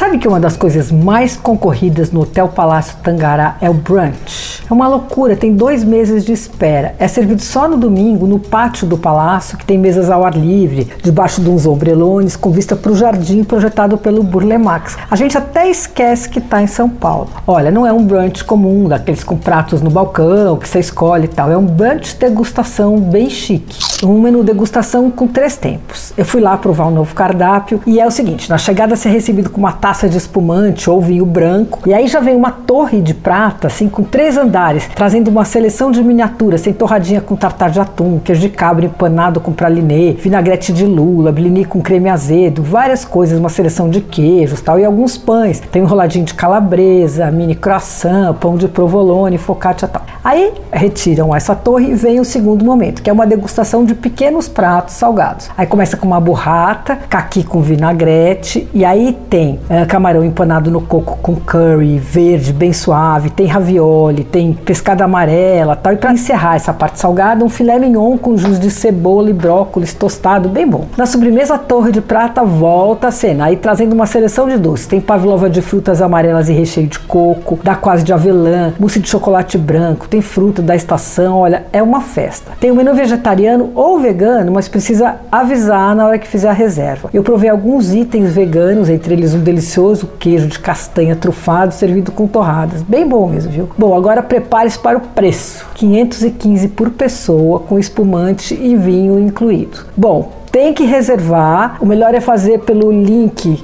Sabe que uma das coisas mais concorridas no Hotel Palácio Tangará é o brunch? É uma loucura, tem 2 meses de espera. É servido só no domingo, no pátio do palácio, que tem mesas ao ar livre, debaixo de uns ombrelones, com vista para o jardim projetado pelo Burle Marx. A gente até esquece que está em São Paulo. Olha, não é um brunch comum, daqueles com pratos no balcão, que você escolhe e tal. É um brunch degustação bem chique. Um menu degustação com 3 tempos. Eu fui lá provar um novo cardápio e é o seguinte, na chegada você é recebido com uma taça de espumante ou vinho branco, e aí já vem uma torre de prata, assim, com 3 andares, trazendo uma seleção de miniaturas, tem torradinha com tartar de atum, queijo de cabra empanado com pralinê, vinagrete de lula, blini com creme azedo, várias coisas, uma seleção de queijos, tal, e alguns pães, tem um enroladinho de calabresa, mini croissant, pão de provolone, focaccia, tal. Aí retiram essa torre e vem o segundo momento, que é uma degustação de pequenos pratos salgados. Aí começa com uma burrata, caqui com vinagrete, e aí tem camarão empanado no coco com curry verde, bem suave, tem ravioli, tem pescada amarela, tal. E para encerrar essa parte salgada, um filé mignon com jus de cebola e brócolis tostado, bem bom. Na sobremesa, a torre de prata volta a cena, aí trazendo uma seleção de doces. Tem pavlova de frutas amarelas e recheio de coco, daqquoise de avelã, mousse de chocolate branco, tem fruta da estação, olha, é uma festa. Tem o menu vegetariano ou vegano, mas precisa avisar na hora que fizer a reserva. Eu provei alguns itens veganos, entre eles um delicioso queijo de castanha trufado servido com torradas. Bem bom mesmo, viu? Bom, agora prepare-se para o preço. 515 por pessoa, com espumante e vinho incluído. Bom, tem que reservar, o melhor é fazer pelo link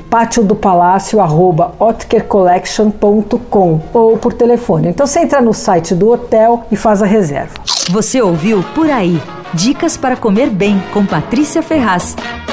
patiodopalácio@otkercollection.com ou por telefone. Então você entra no site do hotel e faz a reserva. Você ouviu Por Aí. Dicas para comer bem com Patrícia Ferraz.